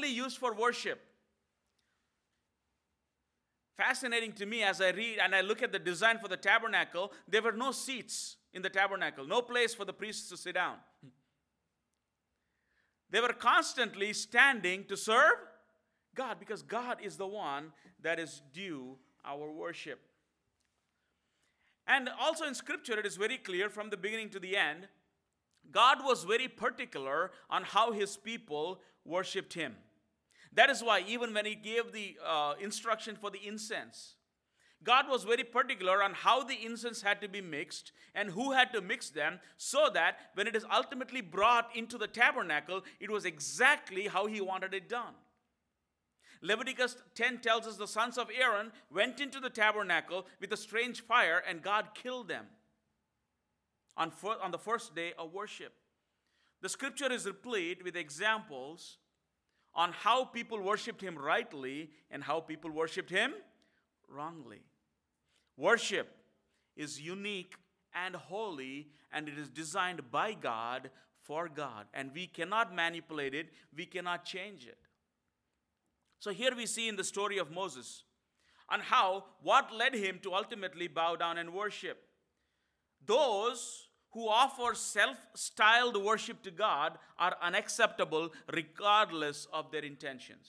only used for worship. Fascinating to me as I read and I look at the design for the tabernacle, there were no seats in the tabernacle, no place for the priests to sit down. They were constantly standing to serve God because God is the one that is due our worship. And also in Scripture, it is very clear from the beginning to the end, God was very particular on how his people worshipped him. That is why even when he gave the instruction for the incense, God was very particular on how the incense had to be mixed and who had to mix them so that when it is ultimately brought into the tabernacle, it was exactly how he wanted it done. Leviticus 10 tells us the sons of Aaron went into the tabernacle with a strange fire and God killed them on the first day of worship. The scripture is replete with examples on how people worshipped him rightly and how people worshipped him wrongly. Worship is unique and holy, and it is designed by God for God. And we cannot manipulate it, we cannot change it. So here we see in the story of Moses on what led him to ultimately bow down and worship. Those who offer self-styled worship to God are unacceptable regardless of their intentions.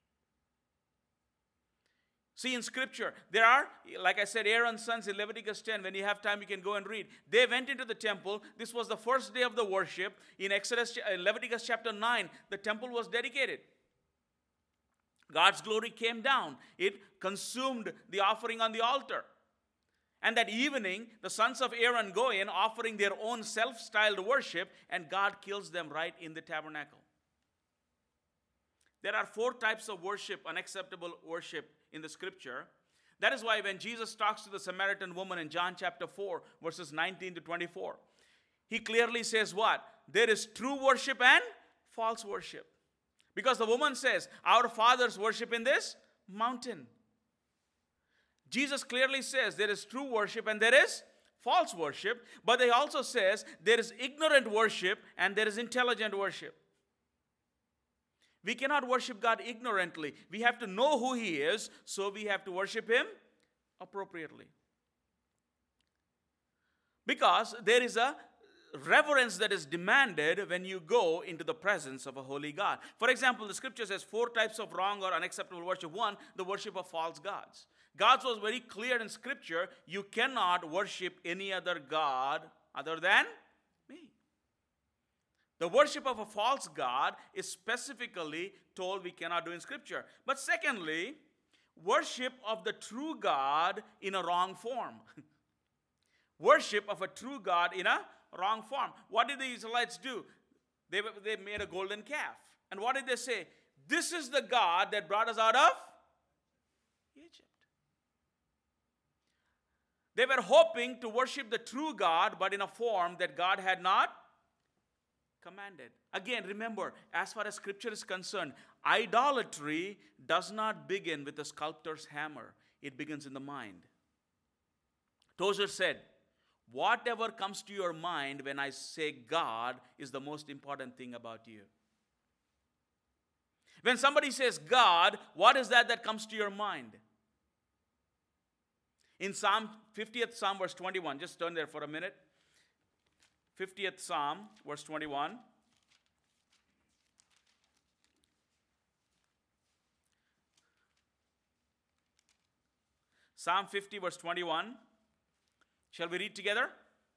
See, in Scripture, there are, like I said, Aaron's sons in Leviticus 10. When you have time, you can go and read. They went into the temple. This was the first day of the worship. In Leviticus chapter 9, the temple was dedicated. God's glory came down. It consumed the offering on the altar. And that evening, the sons of Aaron go in offering their own self-styled worship, and God kills them right in the tabernacle. There are 4 types of worship, unacceptable worship in the scripture. That is why when Jesus talks to the Samaritan woman in John chapter 4, verses 19 to 24, he clearly says what? There is true worship and false worship. Because the woman says, our fathers worship in this mountain. Jesus clearly says there is true worship and there is false worship. But he also says there is ignorant worship and there is intelligent worship. We cannot worship God ignorantly. We have to know who he is, so we have to worship him appropriately. Because there is a reverence that is demanded when you go into the presence of a holy God. For example, the scripture says 4 types of wrong or unacceptable worship. 1, the worship of false gods. God was very clear in scripture, you cannot worship any other God other than me. The worship of a false god is specifically told we cannot do in scripture. But secondly, worship of the true God in a wrong form. Worship of a true God in a wrong form. What did the Israelites do? They made a golden calf. And what did they say? This is the God that brought us out of Egypt. They were hoping to worship the true God, but in a form that God had not commanded. Again, remember, as far as scripture is concerned, idolatry does not begin with a sculptor's hammer. It begins in the mind. Tozer said, whatever comes to your mind when I say God is the most important thing about you. When somebody says God, what is that comes to your mind? In 50th Psalm, verse 21, just turn there for a minute. 50th Psalm, verse 21. Psalm 50, verse 21. Shall we read together?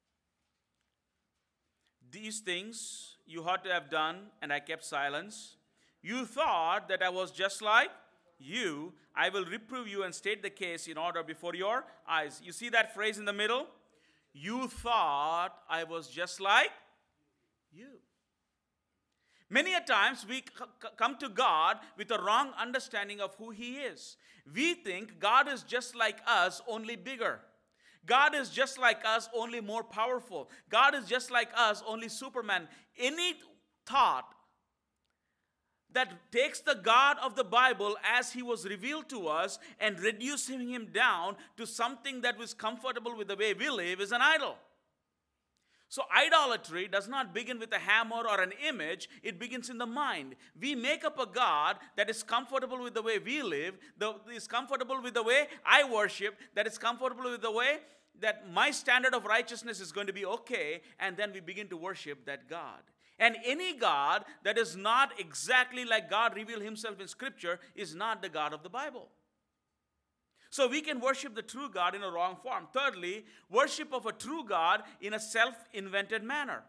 These things you ought to have done, and I kept silence. You thought that I was just like you. I will reprove you and state the case in order before your eyes. You see that phrase in the middle? You thought I was just like you. Many a times we come to God with a wrong understanding of who he is. We think God is just like us, only bigger. God is just like us, only more powerful. God is just like us, only Superman. Any thought that takes the God of the Bible as he was revealed to us and reducing him down to something that was comfortable with the way we live is an idol. So idolatry does not begin with a hammer or an image. It begins in the mind. We make up a God that is comfortable with the way we live, that is comfortable with the way I worship, that is comfortable with the way that my standard of righteousness is going to be okay, and then we begin to worship that God. And any God that is not exactly like God revealed himself in Scripture is not the God of the Bible. So we can worship the true God in a wrong form. Thirdly, worship of a true God in a self-invented manner.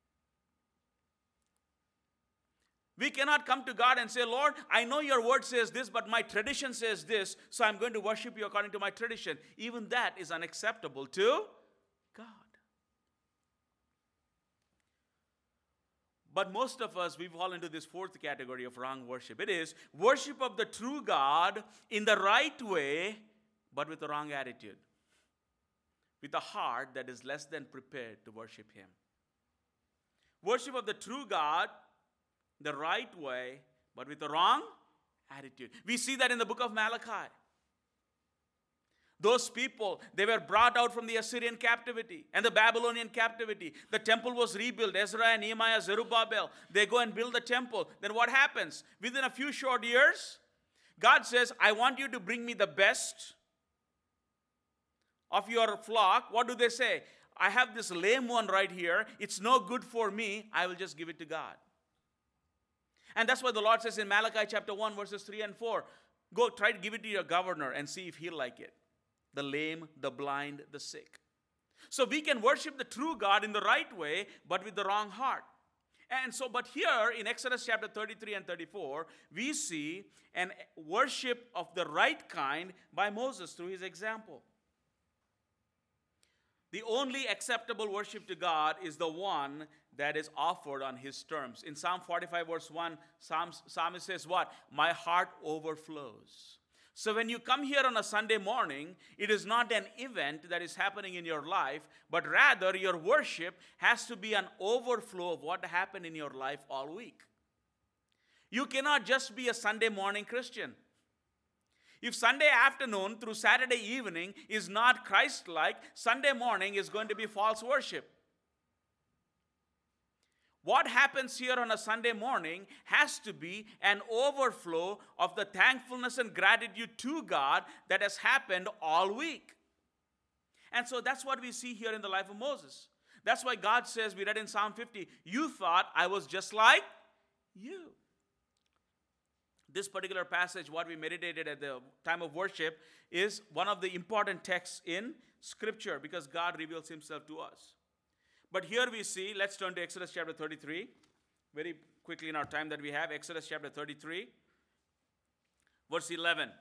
We cannot come to God and say, Lord, I know your word says this, but my tradition says this, so I'm going to worship you according to my tradition. Even that is unacceptable to God. But most of us, we fall into this fourth category of wrong worship. It is worship of the true God in the right way, but with the wrong attitude. With a heart that is less than prepared to worship him. Worship of the true God the right way, but with the wrong attitude. We see that in the book of Malachi. Those people, they were brought out from the Assyrian captivity and the Babylonian captivity. The temple was rebuilt. Ezra and Nehemiah, Zerubbabel, they go and build the temple. Then what happens? Within a few short years, God says, I want you to bring me the best of your flock. What do they say? I have this lame one right here. It's no good for me. I will just give it to God. And that's why the Lord says in Malachi chapter 1, verses 3 and 4, go try to give it to your governor and see if he'll like it. The lame, the blind, the sick. So we can worship the true God in the right way, but with the wrong heart. And so, but here in Exodus chapter 33 and 34, we see an worship of the right kind by Moses through his example. The only acceptable worship to God is the one that is offered on his terms. In Psalm 45 verse 1, Psalmist says what? My heart overflows. So when you come here on a Sunday morning, it is not an event that is happening in your life, but rather your worship has to be an overflow of what happened in your life all week. You cannot just be a Sunday morning Christian. If Sunday afternoon through Saturday evening is not Christ-like, Sunday morning is going to be false worship. What happens here on a Sunday morning has to be an overflow of the thankfulness and gratitude to God that has happened all week. And so that's what we see here in the life of Moses. That's why God says, we read in Psalm 50, you thought I was just like you. This particular passage, what we meditated at the time of worship, is one of the important texts in Scripture because God reveals himself to us. But here we see, let's turn to Exodus chapter 33. Very quickly in our time that we have, Exodus chapter 33, verse 11.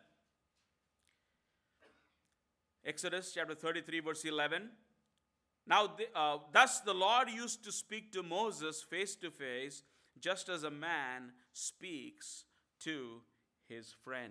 Exodus chapter 33, verse 11. Now, thus the Lord used to speak to Moses face to face, just as a man speaks to his friend.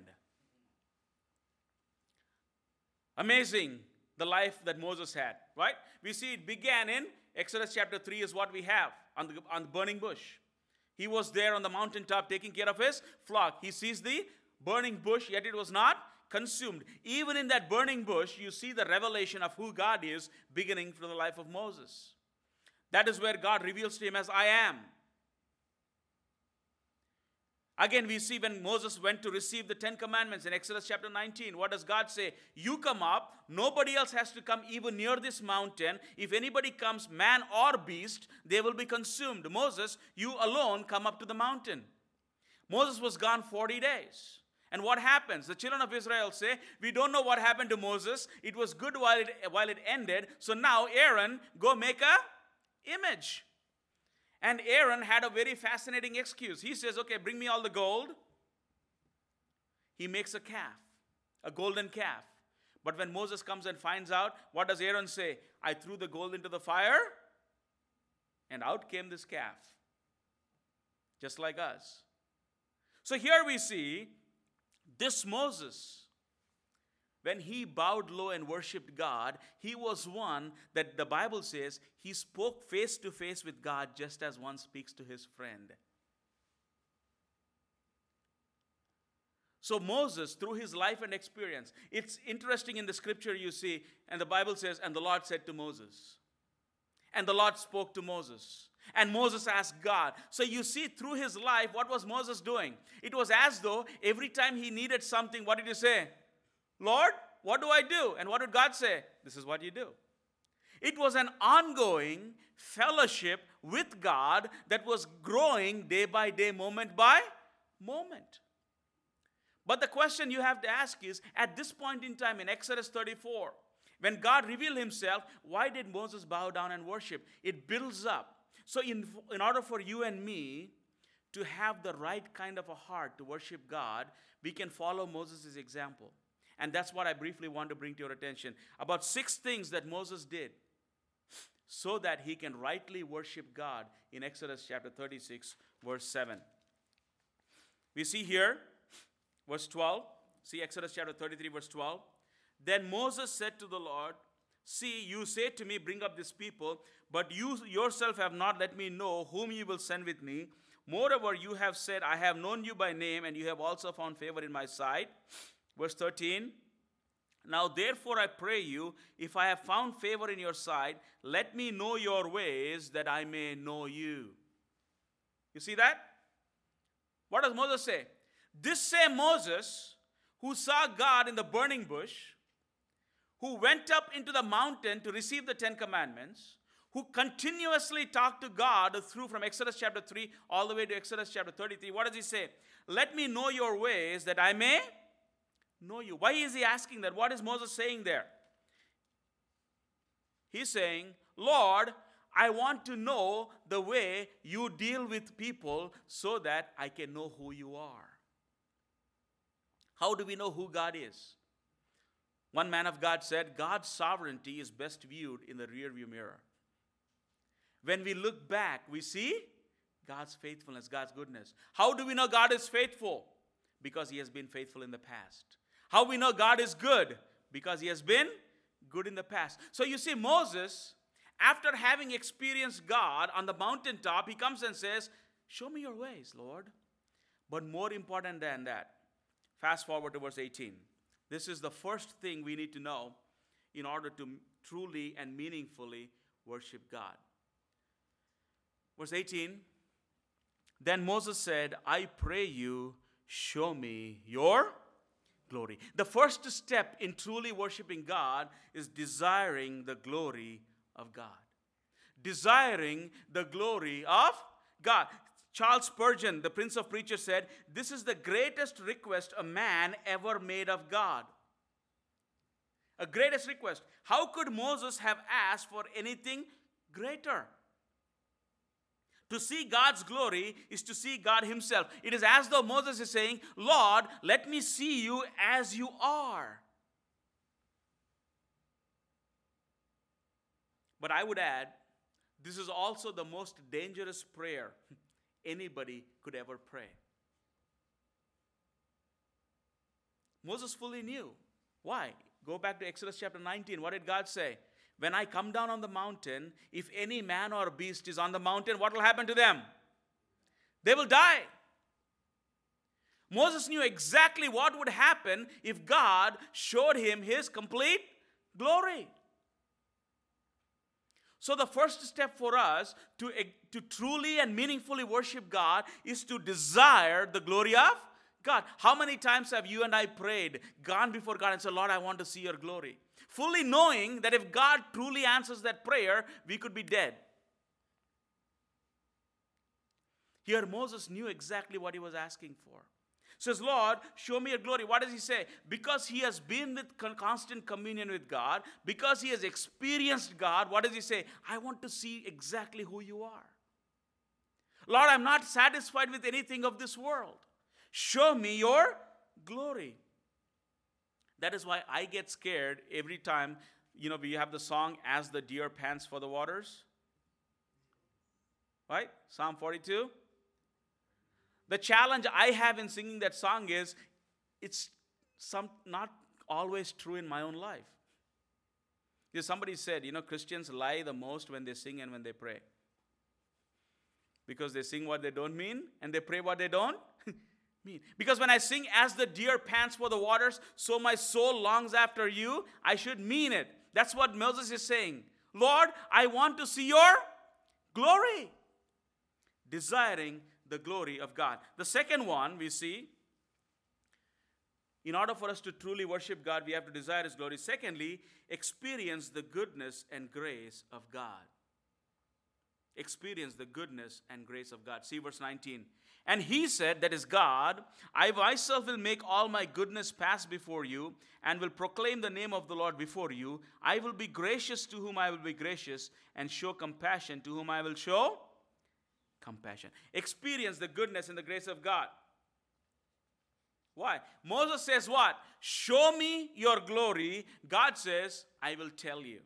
Amazing, the life that Moses had, right? We see it began in Exodus chapter 3 is what we have on the burning bush. He was there on the mountaintop taking care of his flock. He sees the burning bush, yet it was not consumed. Even in that burning bush, you see the revelation of who God is beginning from the life of Moses. That is where God reveals to him as I am. Again, we see when Moses went to receive the 10 commandments in Exodus chapter 19, what does God say? You come up, nobody else has to come even near this mountain. If anybody comes, man or beast, they will be consumed. Moses, you alone come up to the mountain. Moses was gone 40 days. And what happens? The children of Israel say, we don't know what happened to Moses. It was good while it ended. So now Aaron, go make a image. And Aaron had a very fascinating excuse. He says, okay, bring me all the gold. He makes a calf, a golden calf. But when Moses comes and finds out, what does Aaron say? I threw the gold into the fire, and out came this calf. Just like us. So here we see this Moses, when he bowed low and worshiped God, he was one that the Bible says he spoke face to face with God just as one speaks to his friend. So Moses, through his life and experience, it's interesting in the scripture you see, and the Bible says, and the Lord said to Moses. And the Lord spoke to Moses. And Moses asked God. So you see, through his life, what was Moses doing? It was as though every time he needed something, what did he say? Lord, what do I do? And what did God say? This is what you do. It was an ongoing fellowship with God that was growing day by day, moment by moment. But the question you have to ask is, at this point in time in Exodus 34, when God revealed himself, why did Moses bow down and worship? It builds up. So in order for you and me to have the right kind of a heart to worship God, we can follow Moses' example. And that's what I briefly want to bring to your attention. About 6 things that Moses did so that he can rightly worship God in Exodus chapter 36, verse 7. We see here, verse 12. See Exodus chapter 33, verse 12. Then Moses said to the Lord, see, you say to me, bring up this people, but you yourself have not let me know whom you will send with me. Moreover, you have said, I have known you by name, and you have also found favor in my sight. Verse 13. Now therefore I pray you, if I have found favor in your sight, let me know your ways, that I may know you. You see that? What does Moses say? This same Moses who saw God in the burning bush, who went up into the mountain to receive the 10 commandments, who continuously talked to God through from Exodus chapter 3 all the way to Exodus chapter 33. What does he say? Let me know your ways, that I may know you. Why is he asking that? What is Moses saying there? He's saying, Lord, I want to know the way you deal with people so that I can know who you are. How do we know who God is? One man of God said, God's sovereignty is best viewed in the rearview mirror. When we look back, we see God's faithfulness, God's goodness. How do we know God is faithful? Because he has been faithful in the past. How we know God is good? Because he has been good in the past. So you see, Moses, after having experienced God on the mountaintop, he comes and says, show me your ways, Lord. But more important than that, fast forward to verse 18. This is the first thing we need to know in order to truly and meaningfully worship God. Verse 18, then Moses said, I pray you, show me your glory. The first step in truly worshiping God is desiring the glory of God. Desiring the glory of God. Charles Spurgeon, the Prince of Preachers, said, this is the greatest request a man ever made of God. A greatest request. How could Moses have asked for anything greater? To see God's glory is to see God himself. It is as though Moses is saying, Lord, let me see you as you are. But I would add, this is also the most dangerous prayer anybody could ever pray. Moses fully knew. Why? Go back to Exodus chapter 19. What did God say? When I come down on the mountain, if any man or beast is on the mountain, what will happen to them? They will die. Moses knew exactly what would happen if God showed him his complete glory. So the first step for us to truly and meaningfully worship God is to desire the glory of God. How many times have you and I prayed, gone before God and said, Lord, I want to see your glory? Fully knowing that if God truly answers that prayer, we could be dead. Here Moses knew exactly what he was asking for. Says, Lord, show me your glory. What does he say? Because he has been with constant communion with God, because he has experienced God, what does he say? I want to see exactly who you are. Lord, I'm not satisfied with anything of this world. Show me your glory. That is why I get scared every time, we have the song, As the Deer Pants for the Waters. Right? Psalm 42. The challenge I have in singing that song is, it's not always true in my own life. Because somebody said, Christians lie the most when they sing and when they pray. Because they sing what they don't mean and they pray what they don't mean. Because when I sing, as the deer pants for the waters, so my soul longs after you, I should mean it. That's what Moses is saying. Lord, I want to see your glory. Desiring the glory of God. The second one we see, in order for us to truly worship God, we have to desire His glory. Secondly, experience the goodness and grace of God. Experience the goodness and grace of God. See verse 19. And He said, that is God, I myself will make all my goodness pass before you and will proclaim the name of the Lord before you. I will be gracious to whom I will be gracious and show compassion to whom I will show compassion. Experience the goodness and the grace of God. Why? Moses says what? Show me your glory. God says, I will tell you.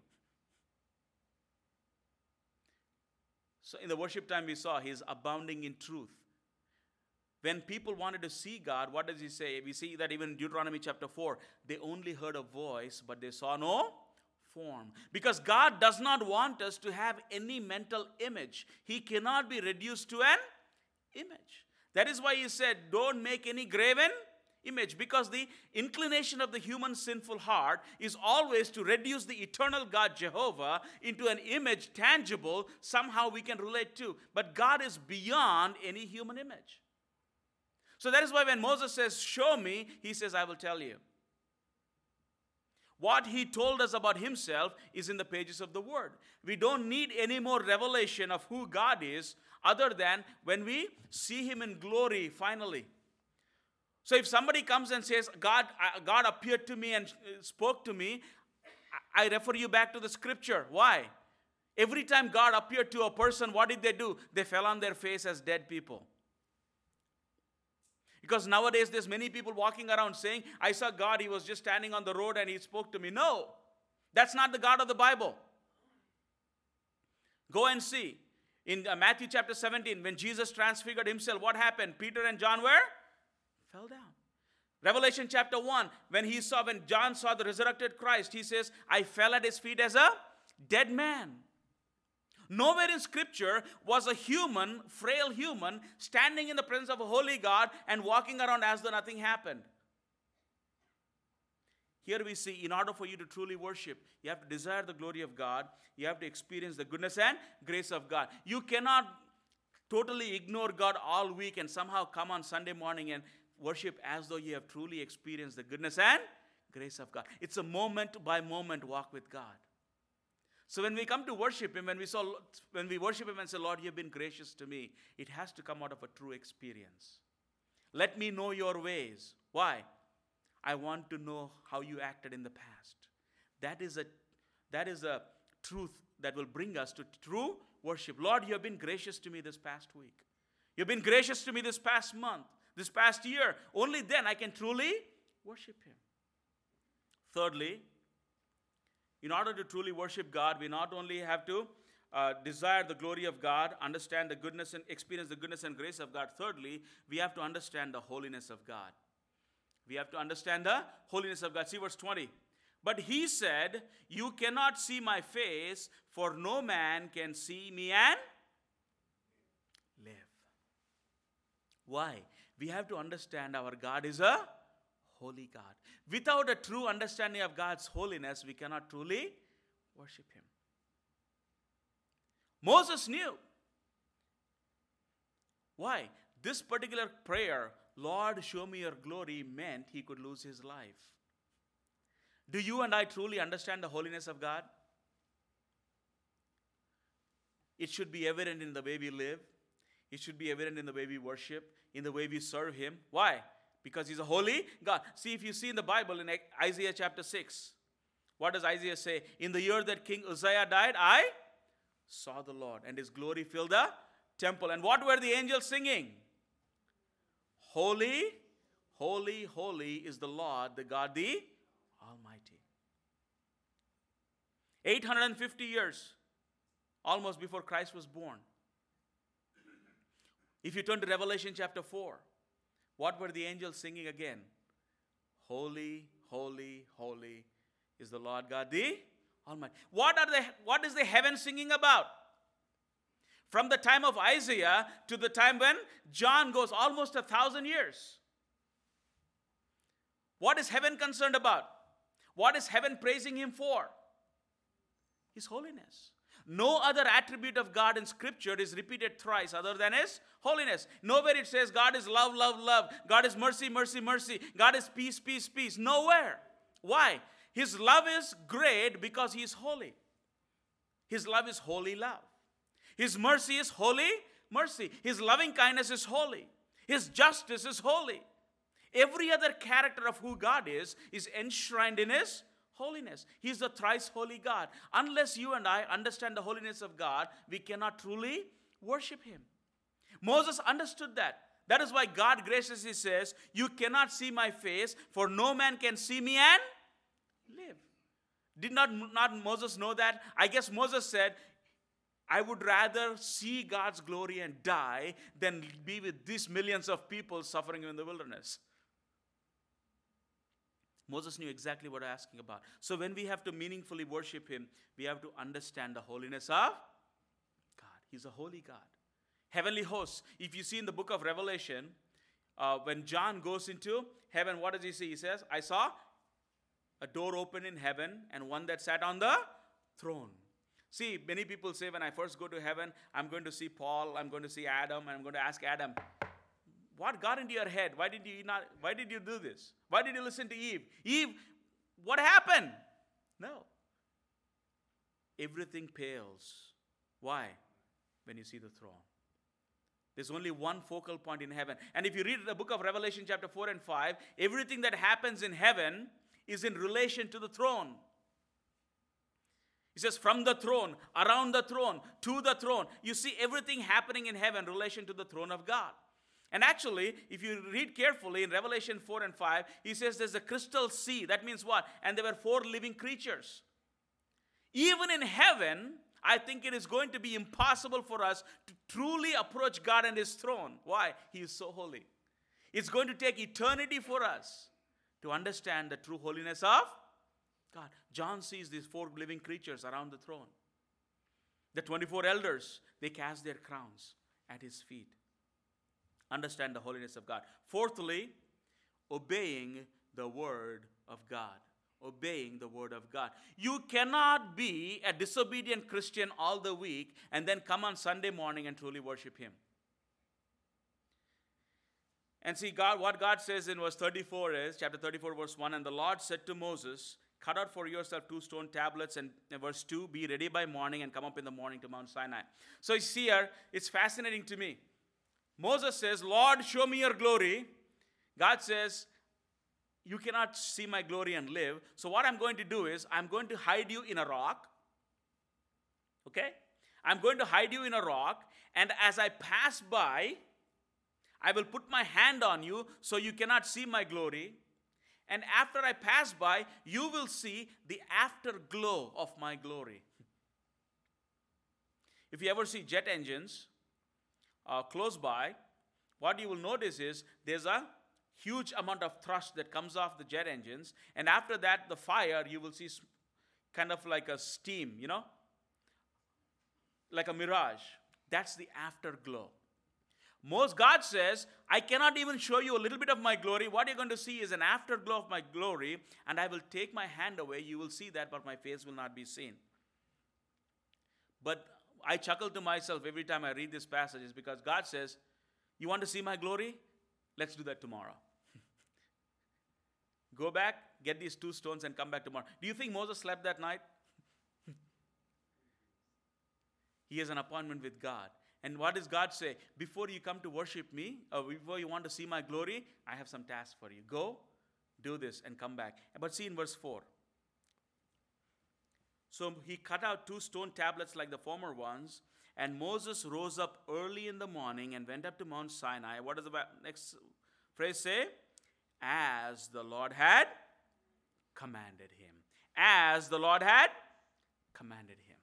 So in the worship time we saw, He is abounding in truth. When people wanted to see God, what does He say? We see that even in Deuteronomy chapter 4, they only heard a voice, but they saw no form. Because God does not want us to have any mental image. He cannot be reduced to an image. That is why He said, don't make any graven image, because the inclination of the human sinful heart is always to reduce the eternal God Jehovah into an image tangible somehow we can relate to. But God is beyond any human image. So that is why when Moses says, show me, He says, I will tell you. What He told us about Himself is in the pages of the Word. We don't need any more revelation of who God is other than when we see Him in glory finally. So if somebody comes and says, God appeared to me and spoke to me, I refer you back to the scripture. Why? Every time God appeared to a person, what did they do? They fell on their face as dead people. Because nowadays there's many people walking around saying, I saw God, He was just standing on the road and He spoke to me. No, that's not the God of the Bible. Go and see. In Matthew chapter 17, when Jesus transfigured Himself, what happened? Peter and John fell down. Revelation chapter 1, when John saw the resurrected Christ, he says, I fell at His feet as a dead man. Nowhere in scripture was a human, frail human, standing in the presence of a holy God and walking around as though nothing happened. Here we see, in order for you to truly worship, you have to desire the glory of God. You have to experience the goodness and grace of God. You cannot totally ignore God all week and somehow come on Sunday morning and worship as though you have truly experienced the goodness and grace of God. It's a moment by moment walk with God. So when we come to worship Him, when we worship Him and say, Lord, You have been gracious to me, it has to come out of a true experience. Let me know your ways. Why? I want to know how you acted in the past. That is a truth that will bring us to true worship. Lord, You have been gracious to me this past week. You've been gracious to me this past month, this past year. Only then I can truly worship Him. Thirdly, in order to truly worship God, we not only have to desire the glory of God, understand the goodness and experience the goodness and grace of God. Thirdly, we have to understand the holiness of God. We have to understand the holiness of God. See verse 20. But He said, you cannot see my face, for no man can see me and live. Why? We have to understand our God is a holy God. Without a true understanding of God's holiness, we cannot truly worship Him. Moses knew. Why? This particular prayer, Lord, show me your glory, meant he could lose his life. Do you and I truly understand the holiness of God? It should be evident in the way we live. It should be evident in the way we worship, in the way we serve Him. Why? Because He's a holy God. See, if you see in the Bible, in Isaiah chapter 6, what does Isaiah say? In the year that King Uzziah died, I saw the Lord, and His glory filled the temple. And what were the angels singing? Holy, holy, holy is the Lord, the God, the Almighty. 850 years, almost before Christ was born. If you turn to Revelation chapter 4, what were the angels singing again? Holy, holy, holy is the Lord God, the Almighty. What is the heaven singing about? From the time of Isaiah to the time when John goes, almost 1,000 years. What is heaven concerned about? What is heaven praising Him for? His holiness. No other attribute of God in Scripture is repeated thrice other than His holiness. Nowhere it says God is love, love, love. God is mercy, mercy, mercy. God is peace, peace, peace. Nowhere. Why? His love is great because He is holy. His love is holy love. His mercy is holy mercy. His loving kindness is holy. His justice is holy. Every other character of who God is enshrined in His holiness. He is the thrice holy God. Unless you and I understand the holiness of God, we cannot truly worship Him. Moses understood that. That is why God graciously says, you cannot see my face, for no man can see me and live. Did not Moses know that? I guess Moses said, I would rather see God's glory and die than be with these millions of people suffering in the wilderness. Moses knew exactly what I'm asking about. So when we have to meaningfully worship Him, we have to understand the holiness of God. He's a holy God. Heavenly hosts. If you see in the book of Revelation, when John goes into heaven, what does he see? He says, I saw a door open in heaven and one that sat on the throne. See, many people say when I first go to heaven, I'm going to see Paul, I'm going to see Adam, and I'm going to ask Adam, what got into your head? Why did you do this? Why did you listen to Eve? Eve, what happened? No. Everything pales. Why? When you see the throne. There's only one focal point in heaven. And if you read the book of Revelation chapter 4 and 5, everything that happens in heaven is in relation to the throne. He says from the throne, around the throne, to the throne. You see everything happening in heaven in relation to the throne of God. And actually, if you read carefully in Revelation 4 and 5, he says there's a crystal sea. That means what? And there were 4 living creatures. Even in heaven, I think it is going to be impossible for us to truly approach God and His throne. Why? He is so holy. It's going to take eternity for us to understand the true holiness of God. John sees these 4 living creatures around the throne. The 24 elders, they cast their crowns at His feet. Understand the holiness of God. Fourthly, obeying the word of God. Obeying the word of God. You cannot be a disobedient Christian all the week and then come on Sunday morning and truly worship Him. And see, what God says in verse 34 is, chapter 34, verse 1, and the Lord said to Moses, cut out for yourself 2 stone tablets, and verse 2, be ready by morning and come up in the morning to Mount Sinai. So you see here, it's fascinating to me. Moses says, Lord, show me your glory. God says, you cannot see my glory and live. So what I'm going to do is, I'm going to hide you in a rock. Okay? I'm going to hide you in a rock, and as I pass by, I will put my hand on you so you cannot see my glory. And after I pass by, you will see the afterglow of my glory. If you ever see jet engines close by, what you will notice is there's a huge amount of thrust that comes off the jet engines. And after that, the fire, you will see kind of like a steam, like a mirage. That's the afterglow. God says, I cannot even show you a little bit of my glory. What you're going to see is an afterglow of my glory, and I will take my hand away. You will see that, but my face will not be seen. But I chuckle to myself every time I read this passage because God says, you want to see my glory? Let's do that tomorrow. Go back, get these 2 stones, and come back tomorrow. Do you think Moses slept that night? He has an appointment with God. And what does God say? Before you come to worship me, or before you want to see my glory, I have some tasks for you. Go, do this, and come back. But see in verse 4. So he cut out 2 stone tablets like the former ones, and Moses rose up early in the morning and went up to Mount Sinai. What does the next phrase say? As the Lord had commanded him. As the Lord had commanded him.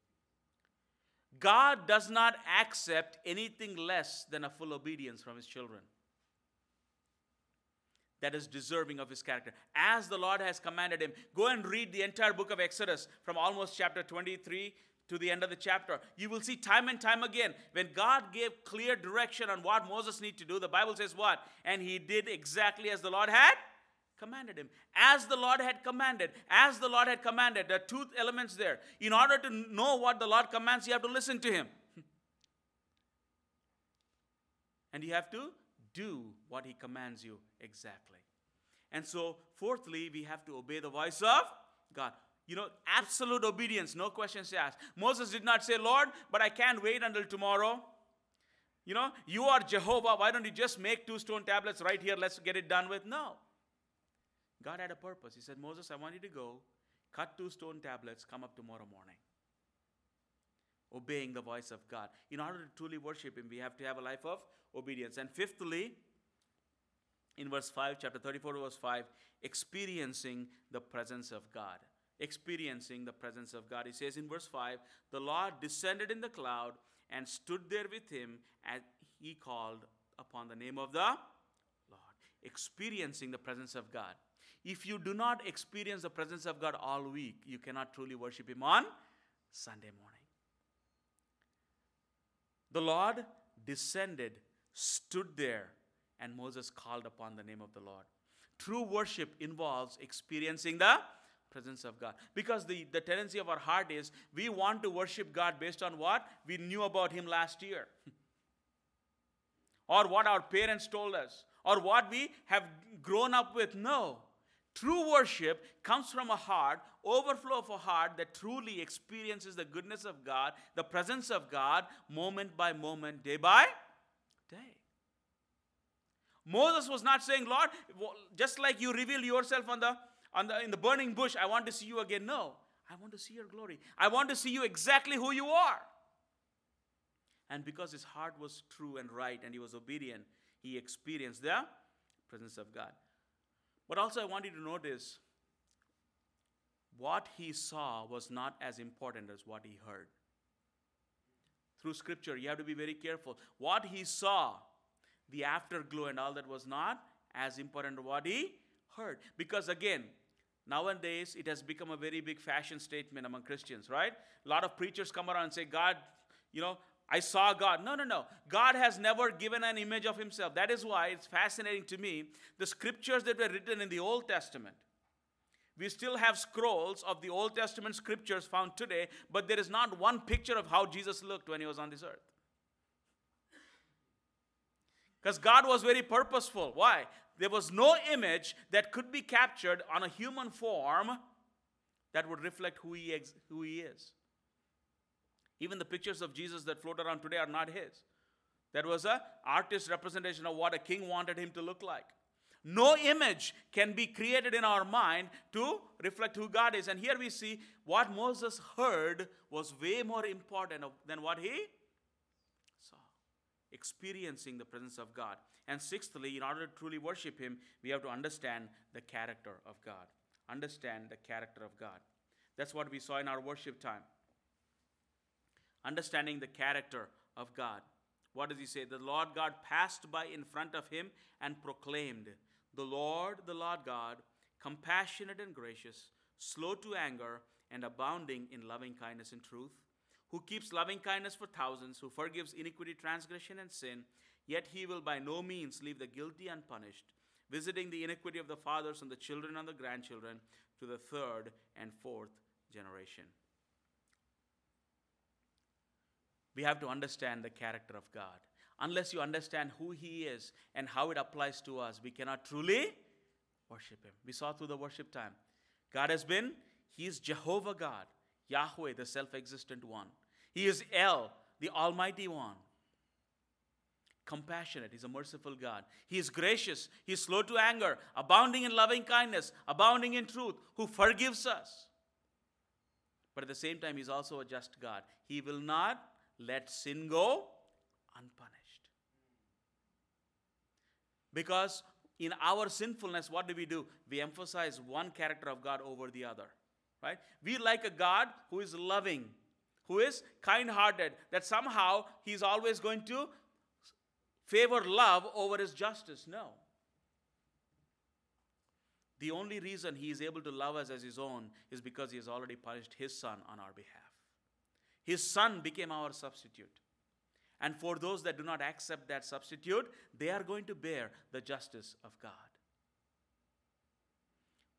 God does not accept anything less than a full obedience from His children. That is deserving of His character. As the Lord has commanded him. Go and read the entire book of Exodus from almost chapter 23 to the end of the chapter. You will see time and time again, when God gave clear direction on what Moses needed to do, the Bible says what? And he did exactly as the Lord had commanded him. As the Lord had commanded. As the Lord had commanded. There are two elements there. In order to know what the Lord commands, you have to listen to him. And you have to do what he commands you exactly. And so, fourthly, we have to obey the voice of God. Absolute obedience, no questions asked. Moses did not say, Lord, but I can't wait until tomorrow. You are Jehovah. Why don't you just make 2 stone tablets right here? Let's get it done with. No. God had a purpose. He said, Moses, I want you to go, cut 2 stone tablets, come up tomorrow morning. Obeying the voice of God. In order to truly worship him, we have to have a life of obedience. And fifthly, in verse 5, chapter 34, verse 5, experiencing the presence of God. Experiencing the presence of God. He says in verse 5, the Lord descended in the cloud and stood there with him as he called upon the name of the Lord. Experiencing the presence of God. If you do not experience the presence of God all week, you cannot truly worship him on Sunday morning. The Lord descended, stood there, and Moses called upon the name of the Lord. True worship involves experiencing the presence of God. Because the tendency of our heart is we want to worship God based on what we knew about him last year. Or what our parents told us. Or what we have grown up with. No. True worship comes from a heart, overflow of a heart that truly experiences the goodness of God, the presence of God, moment by moment, day by day. Moses was not saying, Lord, just like you reveal yourself in the burning bush, I want to see you again. No, I want to see your glory. I want to see you exactly who you are. And because his heart was true and right and he was obedient, he experienced the presence of God. But also I want you to notice what he saw was not as important as what he heard. Through scripture, you have to be very careful. What he saw, the afterglow and all that, was not as important as what he heard. Because again, nowadays it has become a very big fashion statement among Christians, right? A lot of preachers come around and say, God, I saw God. No. God has never given an image of himself. That is why it's fascinating to me, the scriptures that were written in the Old Testament. We still have scrolls of the Old Testament scriptures found today, but there is not one picture of how Jesus looked when he was on this earth. Because God was very purposeful. Why? There was no image that could be captured on a human form that would reflect who he is. Even the pictures of Jesus that float around today are not his. That was an artist's representation of what a king wanted him to look like. No image can be created in our mind to reflect who God is. And here we see what Moses heard was way more important than what he saw. Experiencing the presence of God. And sixthly, in order to truly worship him, we have to understand the character of God. Understand the character of God. That's what we saw in our worship time. Understanding the character of God. What does he say? The Lord God passed by in front of him and proclaimed, the Lord God, compassionate and gracious, slow to anger, and abounding in loving kindness and truth, who keeps loving kindness for thousands, who forgives iniquity, transgression, and sin, yet he will by no means leave the guilty unpunished, visiting the iniquity of the fathers on the children and the grandchildren to the third and fourth generation. We have to understand the character of God. Unless you understand who he is and how it applies to us, we cannot truly worship him. We saw through the worship time. He is Jehovah God, Yahweh, the self-existent one. He is El, the Almighty One. Compassionate, he's a merciful God. He is gracious, he is slow to anger, abounding in loving kindness, abounding in truth, who forgives us. But at the same time, he's also a just God. He will not let sin go unpunished. Because in our sinfulness, what do? We emphasize one character of God over the other. Right? We like a God who is loving, who is kind-hearted, that somehow he's always going to favor love over his justice. No. The only reason he is able to love us as his own is because he has already punished his son on our behalf. His son became our substitute. And for those that do not accept that substitute, they are going to bear the justice of God.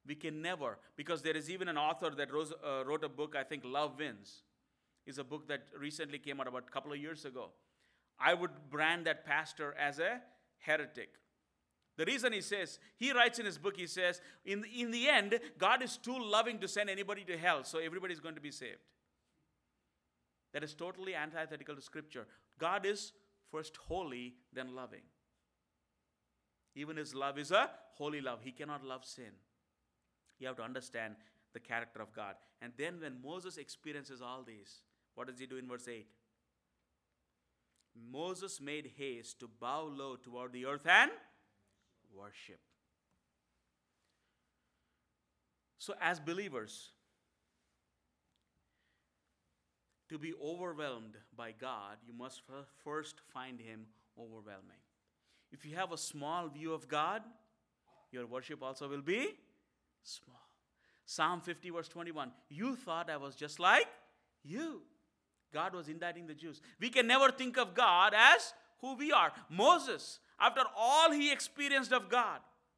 We can never, because there is even an author that wrote a book, I think Love Wins. Is a book that recently came out about a couple of years ago. I would brand that pastor as a heretic. The reason he writes in his book, he says, in the end, God is too loving to send anybody to hell, so everybody is going to be saved. That is totally antithetical to Scripture. God is first holy, then loving. Even his love is a holy love. He cannot love sin. You have to understand the character of God. And then when Moses experiences all these, what does he do in verse 8? Moses made haste to bow low toward the earth and worship. So as believers, to be overwhelmed by God, you must first find him overwhelming. If you have a small view of God, your worship also will be small. Psalm 50 verse 21, you thought I was just like you. God was indicting the Jews. We can never think of God as who we are. Moses, after all he experienced of God,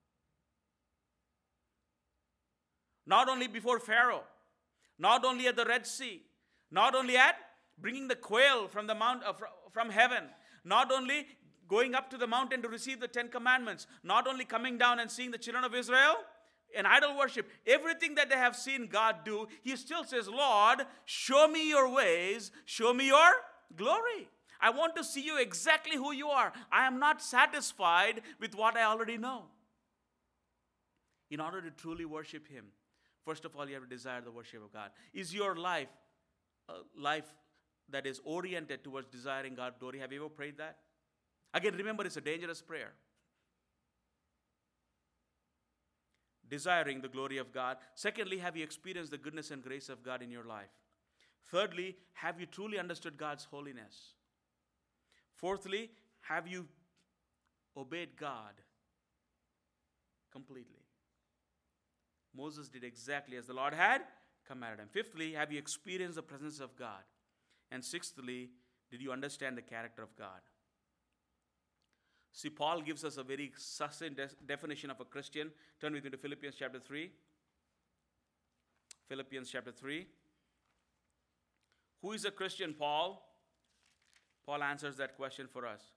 not only before Pharaoh, not only at the Red Sea, not only at bringing the quail from the mount from heaven, not only going up to the mountain to receive the 10 commandments, not only coming down and seeing the children of Israel and idol worship, everything that they have seen God do, he still says, Lord, show me your ways, show me your glory. I want to see you exactly who you are. I am not satisfied with what I already know. In order to truly worship him, first of all, you have to desire the worship of God. Is your life a life that is oriented towards desiring God's glory? Have you ever prayed that? Again, remember, it's a dangerous prayer. Desiring the glory of God. Secondly, have you experienced the goodness and grace of God in your life? Thirdly, have you truly understood God's holiness? Fourthly, have you obeyed God completely? Moses did exactly as the Lord had commanded him. Fifthly, have you experienced the presence of God? And sixthly, did you understand the character of God? See, Paul gives us a very succinct definition of a Christian. Turn with me to Philippians chapter 3. Philippians chapter 3. Who is a Christian, Paul? Paul answers that question for us.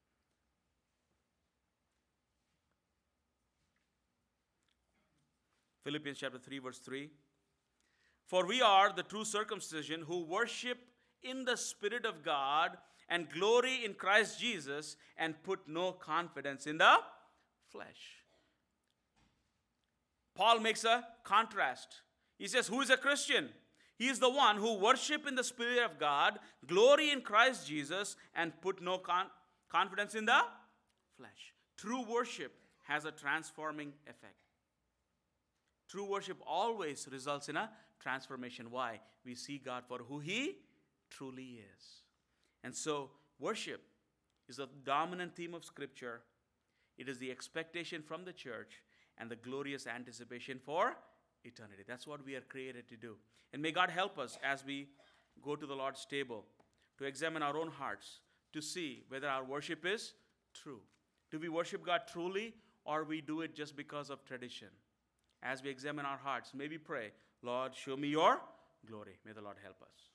Philippians chapter 3, verse 3. For we are the true circumcision who worship in the Spirit of God and glory in Christ Jesus and put no confidence in the flesh. Paul makes a contrast. He says, who is a Christian? He is the one who worship in the Spirit of God, glory in Christ Jesus, and put no confidence in the flesh. True worship has a transforming effect. True worship always results in a transformation. Why? We see God for who he truly is. And so, worship is a dominant theme of Scripture. It is the expectation from the church and the glorious anticipation for eternity. That's what we are created to do. And may God help us as we go to the Lord's table to examine our own hearts, to see whether our worship is true. Do we worship God truly, or we do it just because of tradition? As we examine our hearts, may we pray, Lord, show me your glory. May the Lord help us.